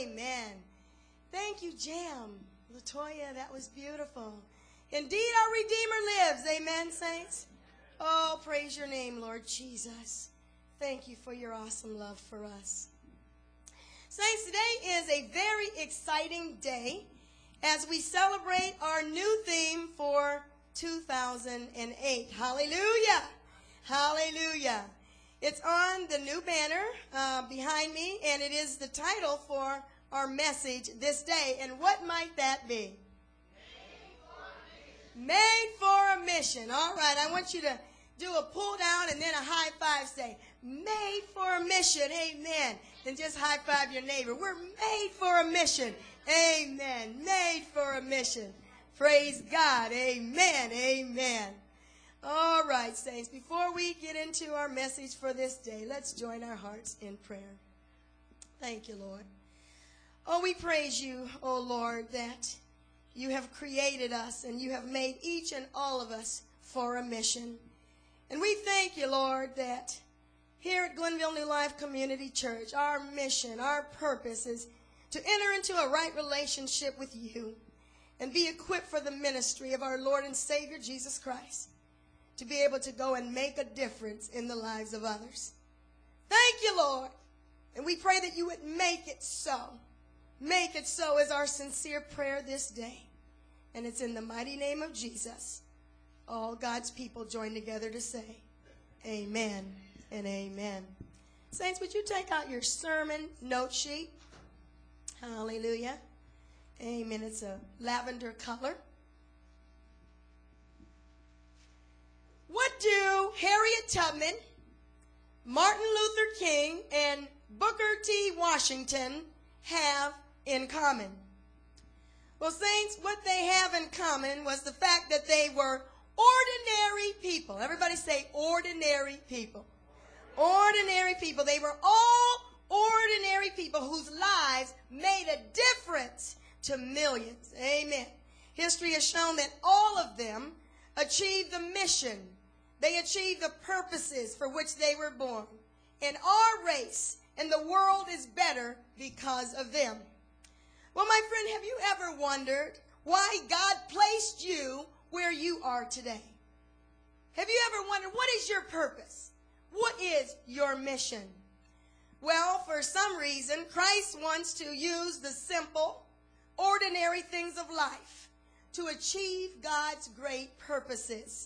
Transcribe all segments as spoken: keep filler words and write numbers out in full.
Amen. Thank you, Jam. Latoya, that was beautiful. Indeed, our Redeemer lives. Amen, saints. Oh, praise your name, Lord Jesus. Thank you for your awesome love for us. Saints, today is a very exciting day as we celebrate our new theme for two thousand eight. Hallelujah. Hallelujah. It's on the new banner uh, behind me, and it is the title for our message this day. And what might that be? Made for a mission. All right, I want you to do a pull down and then a high five. Say, made for a mission. Amen. Then just high five your neighbor. We're made for a mission. Amen. Made for a mission. Praise God. Amen. Amen. All right, saints. Before we get into our message for this day, let's join our hearts in prayer. Thank you, Lord. Oh, we praise you, oh Lord, that you have created us and you have made each and all of us for a mission. And we thank you, Lord, that here at Glenville New Life Community Church, our mission, our purpose is to enter into a right relationship with you and be equipped for the ministry of our Lord and Savior, Jesus Christ, to be able to go and make a difference in the lives of others. Thank you, Lord. And we pray that you would make it so. Make it so is our sincere prayer this day. And it's in the mighty name of Jesus. All God's people join together to say, amen and amen. Saints, would you take out your sermon note sheet? Hallelujah. Amen. It's a lavender color. What do Harriet Tubman, Martin Luther King, and Booker T. Washington have in common? Well, saints, what they have in common was the fact that they were ordinary people. Everybody say ordinary people. Ordinary people. They were all ordinary people whose lives made a difference to millions. Amen. History has shown that all of them achieved the mission. They achieved the purposes for which they were born. And our race and the world is better because of them. Well, my friend, have you ever wondered why God placed you where you are today? Have you ever wondered, what is your purpose? What is your mission? Well, for some reason, Christ wants to use the simple, ordinary things of life to achieve God's great purposes.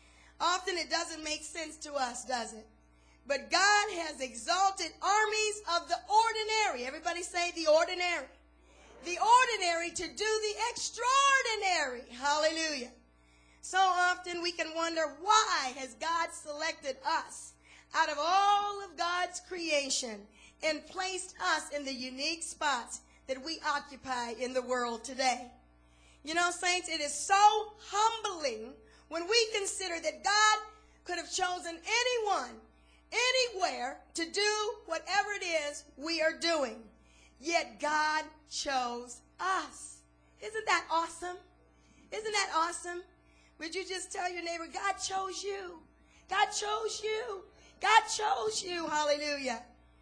Often it doesn't make sense to us, does it? But God has exalted armies of the ordinary. Everybody say the ordinary. The ordinary to do the extraordinary. Hallelujah. So often we can wonder, why has God selected us out of all of God's creation and placed us in the unique spots that we occupy in the world today? You know, saints, it is so humbling when we consider that God could have chosen anyone, anywhere, to do whatever it is we are doing. Yet God chose us. Isn't that awesome? Isn't that awesome? Would you just tell your neighbor, God chose you. God chose you. God chose you. Hallelujah.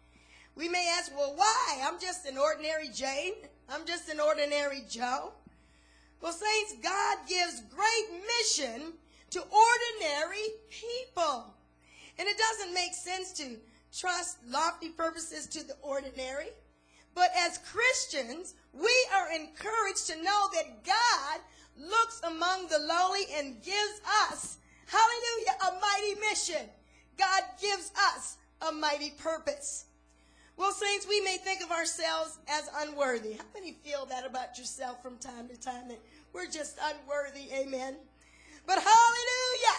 We may ask, well, why? I'm just an ordinary Jane. I'm just an ordinary Joe. Well, saints, God gives great mission to ordinary people. And it doesn't make sense to trust lofty purposes to the ordinary. But as Christians, we are encouraged to know that God looks among the lowly and gives us, hallelujah, a mighty mission. God gives us a mighty purpose. Well, saints, we may think of ourselves as unworthy. How many feel that about yourself from time to time, that we're just unworthy? Amen. But hallelujah,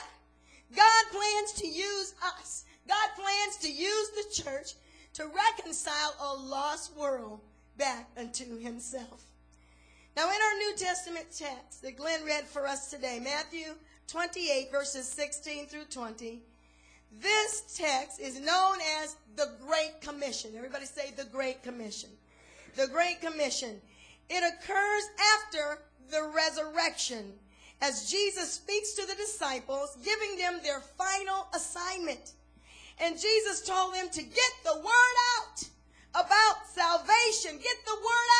God plans to use us. God plans to use the church to reconcile a lost world back unto himself. Now, in our New Testament text that Glenn read for us today, Matthew twenty-eight, verses sixteen through twenty, this text is known as the Great Commission. Everybody say the Great Commission. The Great Commission. It occurs after the resurrection, as Jesus speaks to the disciples, giving them their final assignment. And Jesus told them to get the word out about salvation. Get the word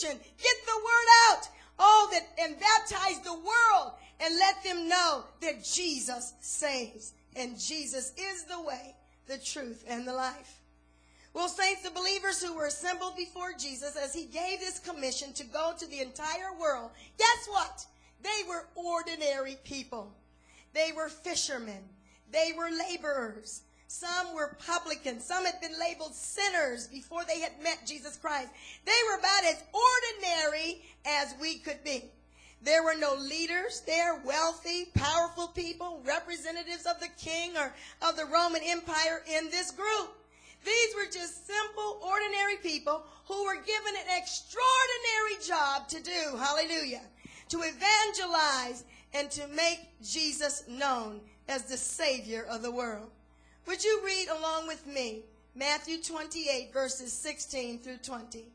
commission. Get the word out. Oh, that and baptize the world and let them know that Jesus saves. And Jesus is the way, the truth, and the life. Well, saints, the believers who were assembled before Jesus as he gave this commission to go to the entire world, guess what? They were ordinary people. They were fishermen. They were laborers. Some were publicans. Some had been labeled sinners before they had met Jesus Christ. They were about as ordinary as we could be. There were no leaders there, wealthy, powerful people, representatives of the king or of the Roman Empire in this group. These were just simple, ordinary people who were given an extraordinary job to do, hallelujah, to evangelize and to make Jesus known as the Savior of the world. Would you read along with me Matthew twenty-eight, verses sixteen through twenty?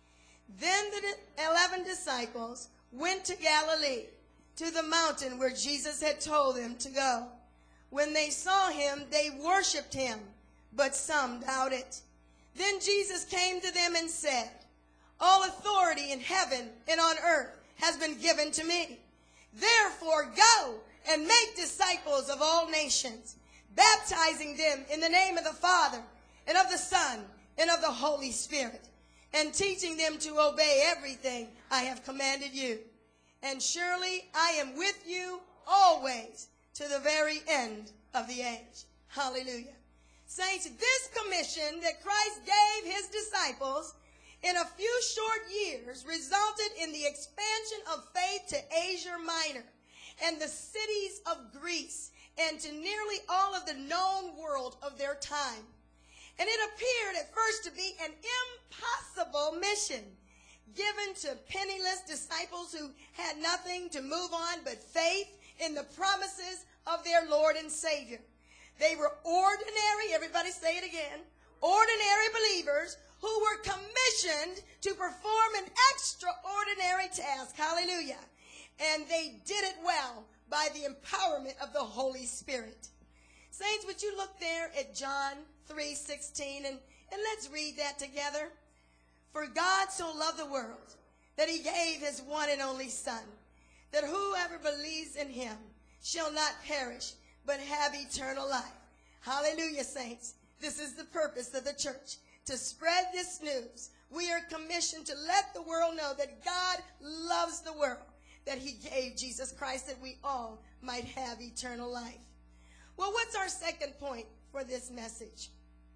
Then the eleven disciples went to Galilee, to the mountain where Jesus had told them to go. When they saw him, they worshipped him, but some doubted. Then Jesus came to them and said, all authority in heaven and on earth has been given to me. Therefore go and make disciples of all nations, baptizing them in the name of the Father and of the Son and of the Holy Spirit, and teaching them to obey everything I have commanded you. And surely I am with you always to the very end of the age. Hallelujah. Saints, this commission that Christ gave his disciples in a few short years resulted in the expansion of faith to Asia Minor and the cities of Greece and to nearly all of the known world of their time. And it appeared at first to be an impossible mission given to penniless disciples who had nothing to move on but faith in the promises of their Lord and Savior. They were ordinary, everybody say it again, ordinary believers who were commissioned to perform an extraordinary task. Hallelujah. And they did it well by the empowerment of the Holy Spirit. Saints, would you look there at John three sixteen, and, and let's read that together. For God so loved the world that he gave his one and only Son, that whoever believes in him shall not perish, but have eternal life. Hallelujah, saints. This is the purpose of the church, to spread this news. We are commissioned to let the world know that God loves the world, that he gave Jesus Christ that we all might have eternal life. Well, what's our second point for this message?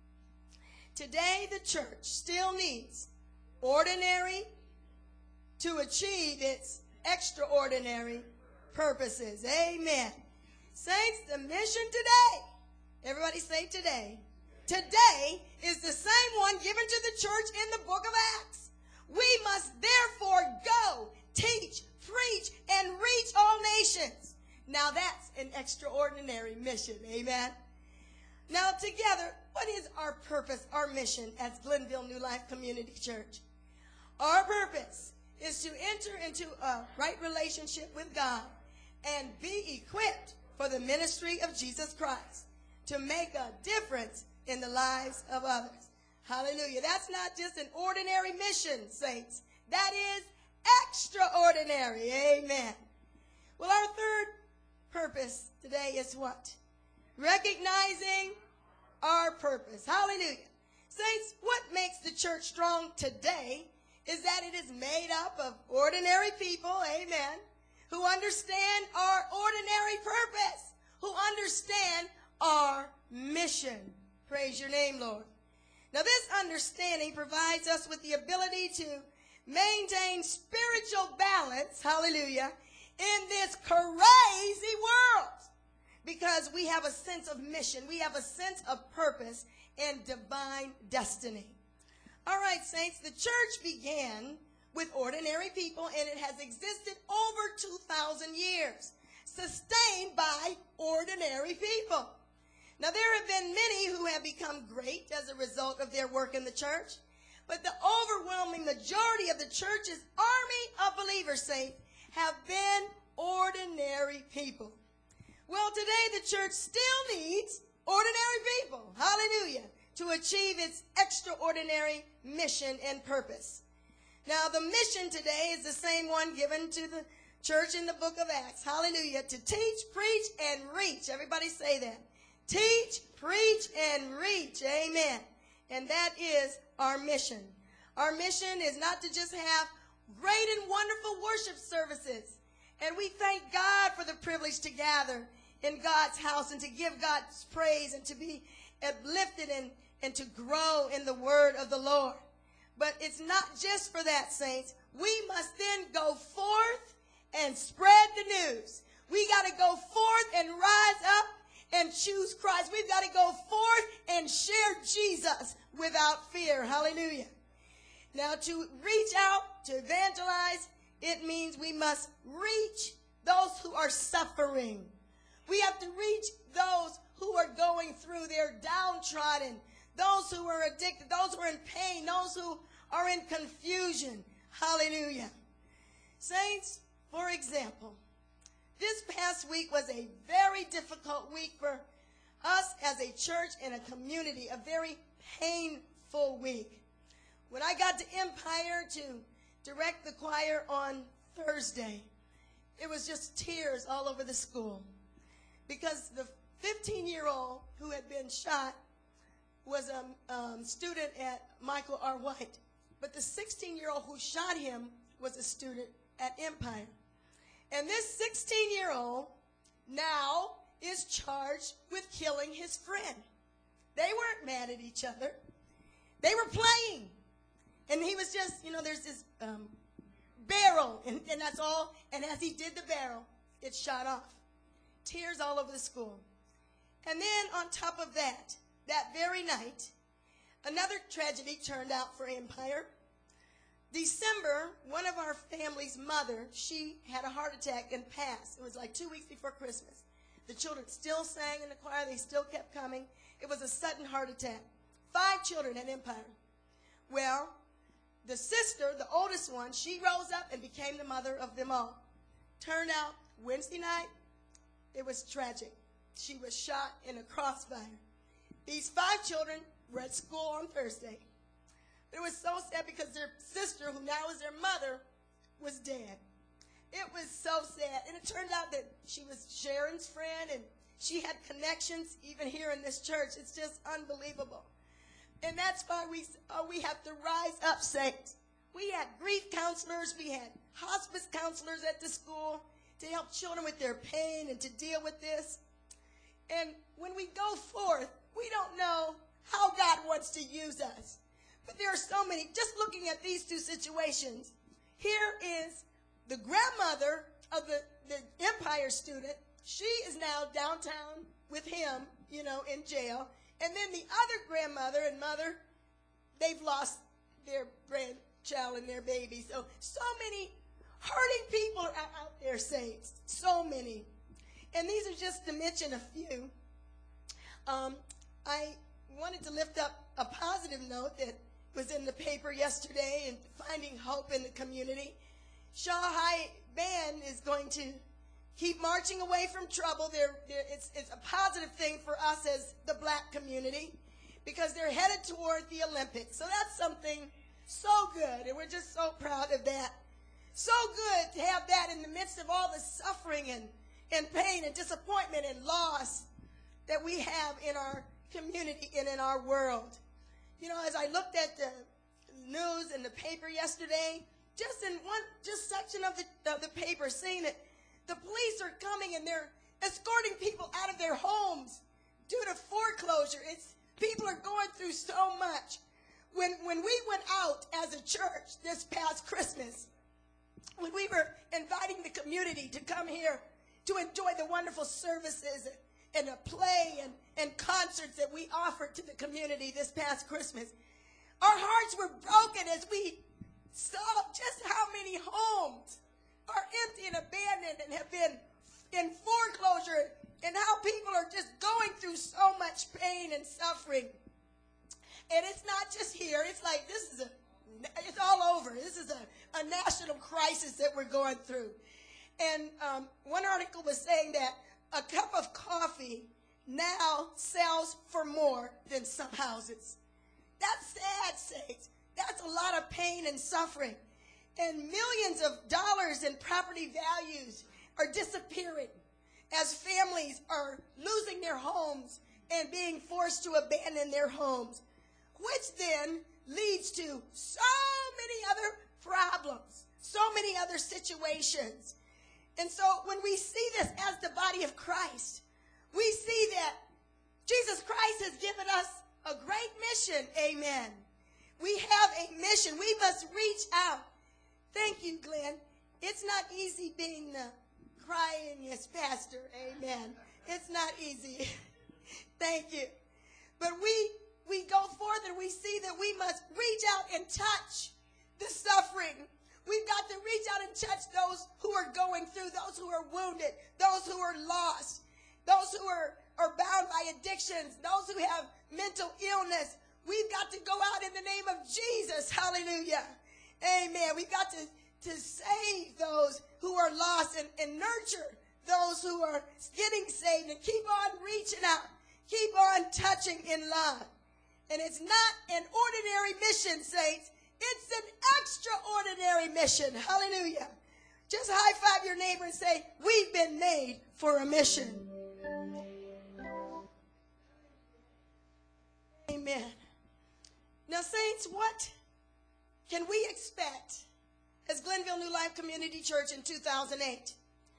Today, the church still needs ordinary to achieve its extraordinary purposes. Amen. Saints, the mission today, everybody say today, today is the same one given to the church in the book of Acts. We must therefore go, teach, preach, and reach all nations. Now that's an extraordinary mission. Amen. Now together, what is our purpose, our mission as Glenville New Life Community Church? Our purpose is to enter into a right relationship with God and be equipped for the ministry of Jesus Christ, to make a difference in the lives of others. Hallelujah. That's not just an ordinary mission, saints. That is extraordinary. Amen. Well, our third purpose today is what? Recognizing our purpose. Hallelujah. Saints, what makes the church strong today is that it is made up of ordinary people, amen, who understand our ordinary purpose, who understand our mission. Praise your name, Lord. Now, this understanding provides us with the ability to maintain spiritual balance, hallelujah, in this crazy world, because we have a sense of mission. We have a sense of purpose and divine destiny. All right, saints, the church began with ordinary people, and it has existed over two thousand years, sustained by ordinary people. Now, there have been many who have become great as a result of their work in the church, but the overwhelming majority of the church's army of believers, saints, have been ordinary people. Well, today the church still needs ordinary people, hallelujah, to achieve its extraordinary mission and purpose. Now, the mission today is the same one given to the church in the book of Acts. Hallelujah. To teach, preach, and reach. Everybody say that. Teach, preach, and reach. Amen. And that is our mission. Our mission is not to just have great and wonderful worship services. And we thank God for the privilege to gather in God's house and to give God's praise and to be uplifted and, and to grow in the word of the Lord. But it's not just for that, saints. We must then go forth and spread the news. We got to go forth and rise up and choose Christ. We've got to go forth and share Jesus without fear. Hallelujah. Now, to reach out, to evangelize, it means we must reach those who are suffering. We have to reach those who are going through, they're downtrodden, those who are addicted, those who are in pain, those who are in confusion. Hallelujah. Saints, for example, this past week was a very difficult week for us as a church and a community, a very painful week. When I got to Empire to direct the choir on Thursday, it was just tears all over the school because the fifteen-year-old who had been shot was a um, student at Michael R. White, but the sixteen-year-old who shot him was a student at Empire. And this sixteen-year-old now is charged with killing his friend. They weren't mad at each other. They were playing. And he was just, you know, there's this um, barrel, and, and that's all. And as he did the barrel, it shot off. Tears all over the school. And then on top of that, that very night, another tragedy turned out for Empire. December, one of our family's mother, she had a heart attack and passed. It was like two weeks before Christmas. The children still sang in the choir. They still kept coming. It was a sudden heart attack. Five children at Empire. Well, the sister, the oldest one, she rose up and became the mother of them all. Turned out, Wednesday night, it was tragic. She was shot in a crossfire. These five children were at school on Thursday. It was so sad because their sister, who now is their mother, was dead. It was so sad. And it turned out that she was Sharon's friend, and she had connections even here in this church. It's just unbelievable. And that's why we, uh, we have to rise up, saints. We had grief counselors. We had hospice counselors at the school to help children with their pain and to deal with this. And when we go forth, we don't know how God wants to use us. But there are so many. Just looking at these two situations, here is the grandmother of the, the Empire student. She is now downtown with him, you know, in jail. And then the other grandmother and mother, they've lost their grandchild and their baby. So, so many hurting people are out there, saints. So many. And these are just to mention a few. Um, I wanted to lift up a positive note that was in the paper yesterday and finding hope in the community. Shaw High Band is going to keep marching away from trouble. They're, they're, it's, it's a positive thing for us as the black community because they're headed toward the Olympics. So that's something so good, and we're just so proud of that. So good to have that in the midst of all the suffering and, and pain and disappointment and loss that we have in our community and in our world. You know, as I looked at the news and the paper yesterday, just in one just section of the, of the paper, seeing it, the police are coming and they're escorting people out of their homes due to foreclosure. It's people are going through so much. When when we went out as a church this past Christmas, when we were inviting the community to come here to enjoy the wonderful services and a play and, and concerts that we offered to the community this past Christmas, our hearts were broken as we saw just how many homes are empty and abandoned and have been in foreclosure, and how people are just going through so much pain and suffering. And it's not just here. It's like this is a, it's all over. This is a, a national crisis that we're going through. And um, one article was saying that a cup of coffee now sells for more than some houses. That's sad, saints. That's a lot of pain and suffering. and millions of dollars in property values are disappearing as families are losing their homes and being forced to abandon their homes, which then leads to so many other problems, so many other situations. And so when we see this as the body of Christ, we see that Jesus Christ has given us a great mission, amen. We have a mission. We must reach out. Thank you, Glenn. It's not easy being the cryingest pastor, amen. It's not easy. Thank you. But we we go forth and we see that we must reach out and touch the suffering. We've got to reach out and touch those who are going through, those who are wounded, those who are lost, those who are, are bound by addictions, those who have mental illness. We've got to go out in the name of Jesus. Hallelujah. Amen. We've got to, to save those who are lost and, and nurture those who are getting saved and keep on reaching out. Keep on touching in love. And it's not an ordinary mission, saints. It's an extraordinary mission. Hallelujah. Just high five your neighbor and say, we've been made for a mission. Amen. Now, saints, what can we expect as Glenville New Life Community Church in two thousand eight?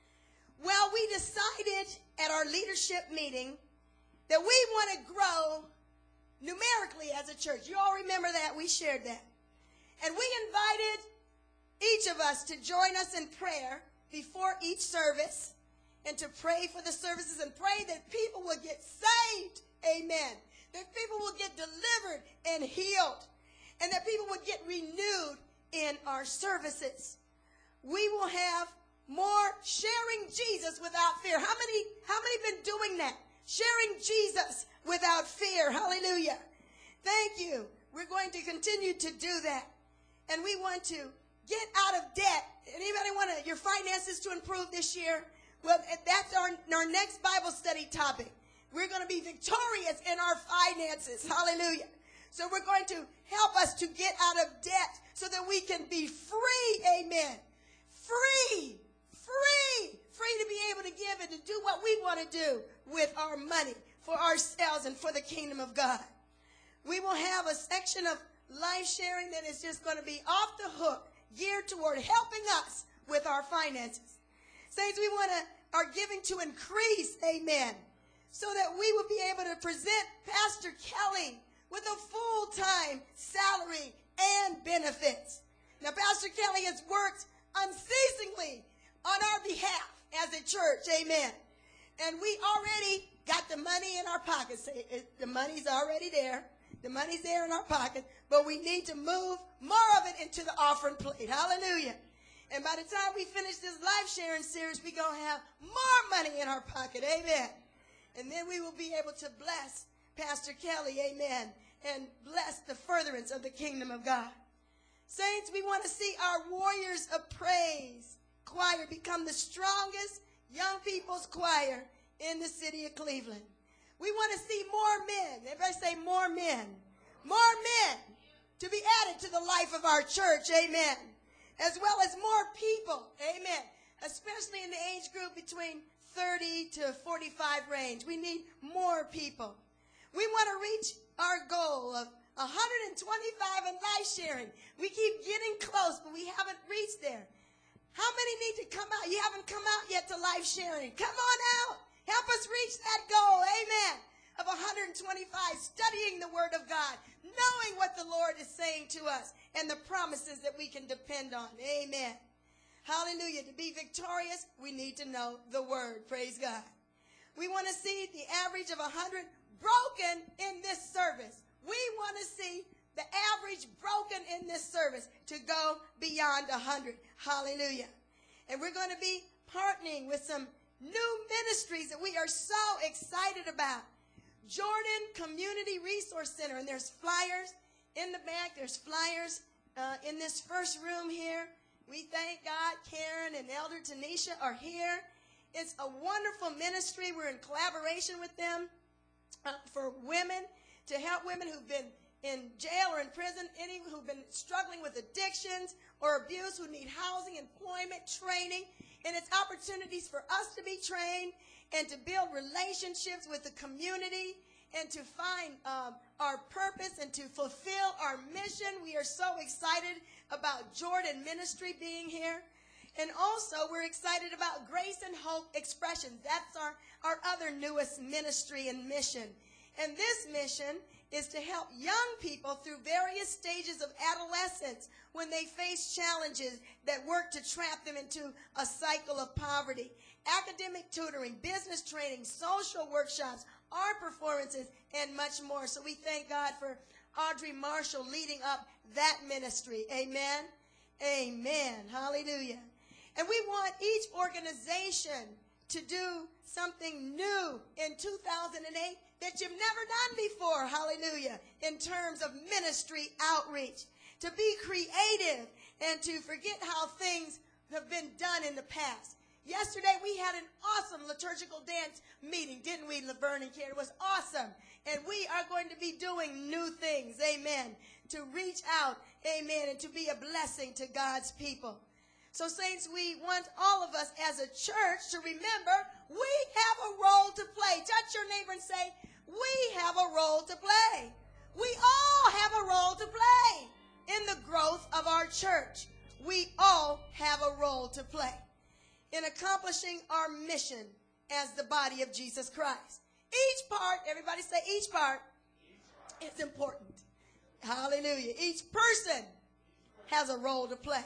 Well, we decided at our leadership meeting that we want to grow numerically as a church. You all remember that? We shared that. And we invited each of us to join us in prayer before each service and to pray for the services and pray that people will get saved. Amen. That people will get delivered and healed. And that people will get renewed in our services. We will have more sharing Jesus without fear. How many, how many been doing that? Sharing Jesus without fear. Hallelujah. Thank you. We're going to continue to do that. And we want to get out of debt. Anybody want to, your finances to improve this year? Well, that's our, our next Bible study topic. We're going to be victorious in our finances. Hallelujah. So we're going to help us to get out of debt so that we can be free. Amen. Free. Free. Free to be able to give and to do what we want to do with our money for ourselves and for the kingdom of God. We will have a section of life sharing that is just going to be off the hook, geared toward helping us with our finances. Saints, we want to, our giving to increase, amen, so that we will be able to present Pastor Kelly with a full-time salary and benefits. Now, Pastor Kelly has worked unceasingly on our behalf as a church, amen. And we already got the money in our pockets. The money's already there. The money's there in our pocket, but we need to move more of it into the offering plate. Hallelujah. And by the time we finish this life sharing series, we're going to have more money in our pocket. Amen. And then we will be able to bless Pastor Kelly. Amen. And bless the furtherance of the kingdom of God. Saints, we want to see our warriors of praise choir become the strongest young people's choir in the city of Cleveland. We want to see more men. Everybody say more men. More men to be added to the life of our church. Amen. As well as more people. Amen. Especially in the age group between thirty to forty-five range. We need more people. We want to reach our goal of one hundred twenty-five in life sharing. We keep getting close, but we haven't reached there. How many need to come out? You haven't come out yet to life sharing. Come on out. Help us reach that goal, amen, of one hundred twenty-five, studying the Word of God, knowing what the Lord is saying to us, and the promises that we can depend on, amen. Hallelujah. To be victorious, we need to know the Word, praise God. We want to see the average of one hundred broken in this service. We want to see the average broken in this service to go beyond one hundred, hallelujah. And we're going to be partnering with some new ministries that we are so excited about. Jordan Community Resource Center, and there's flyers in the back. There's flyers uh, in this first room here. We thank God Karen and Elder Tanisha are here. It's a wonderful ministry. We're in collaboration with them uh, for women, to help women who've been in jail or in prison, any who've been struggling with addictions or abuse, who need housing, employment, training, and it's opportunities for us to be trained and to build relationships with the community and to find um, our purpose and to fulfill our mission. We are so excited about Jordan Ministry being here. And also, we're excited about Grace and Hope Expressions. That's our, our other newest ministry and mission. And this mission is to help young people through various stages of adolescence when they face challenges that work to trap them into a cycle of poverty. Academic tutoring, business training, social workshops, art performances, and much more. So we thank God for Audrey Marshall leading up that ministry. Amen. Amen. Hallelujah. And we want each organization to do something new in two thousand eight that you've never done before, hallelujah, in terms of ministry outreach. To be creative and to forget how things have been done in the past. Yesterday we had an awesome liturgical dance meeting, didn't we, Laverne and Karen? It was awesome. And we are going to be doing new things, amen, to reach out, amen, and to be a blessing to God's people. So, saints, we want all of us as a church to remember we have a role to play. Touch your neighbor and say, we have a role to play. We all have a role to play in the growth of our church. We all have a role to play in accomplishing our mission as the body of Jesus Christ. Each part, everybody say each part, each part. Is important. Hallelujah. Each person has a role to play.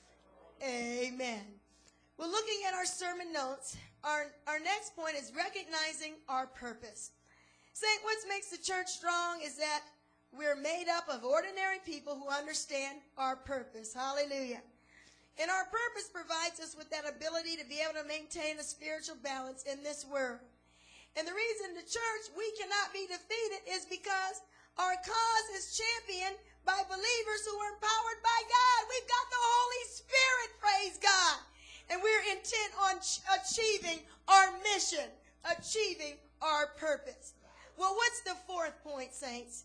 Amen. Well, looking at our sermon notes, our, our next point is recognizing our purpose. Saying what makes the church strong is that we're made up of ordinary people who understand our purpose. Hallelujah. And our purpose provides us with that ability to be able to maintain a spiritual balance in this world. And the reason the church, we cannot be defeated, is because our cause is championed by believers who are empowered by God. We've got the Holy Spirit, praise God. And we're intent on ch- achieving our mission, achieving our purpose. Well, what's the fourth point, saints?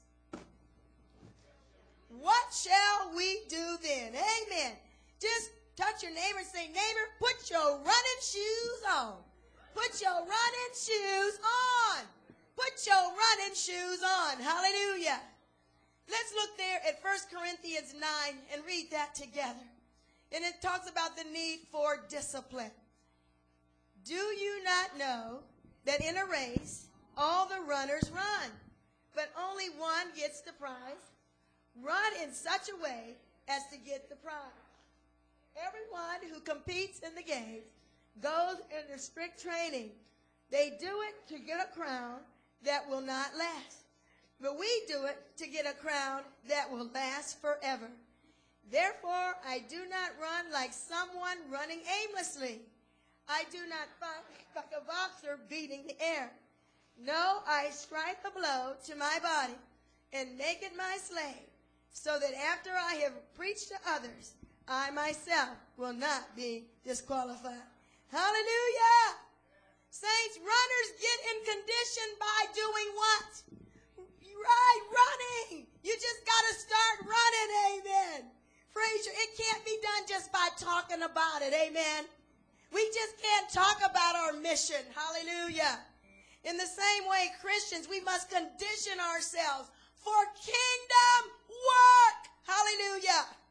What shall we do then? Amen. Just touch your neighbor and say, neighbor, put your running shoes on. Put your running shoes on. Put your running shoes on. Hallelujah. Let's look there at First Corinthians nine and read that together. And it talks about the need for discipline. Do you not know that in a race all the runners run, but only one gets the prize? Run in such a way as to get the prize. Everyone who competes in the games goes into strict training. They do it to get a crown that will not last. But we do it to get a crown that will last forever. Therefore, I do not run like someone running aimlessly. I do not fight like a boxer beating the air. No, I strike a blow to my body and make it my slave, so that after I have preached to others, I myself will not be disqualified. Hallelujah! Saints, runners get in condition by doing what? Right, running. You just got to start running, amen. Praise you. It can't be done just by talking about it, amen. We just can't talk about our mission, hallelujah. In the same way, Christians, we must condition ourselves for kingdom work, hallelujah.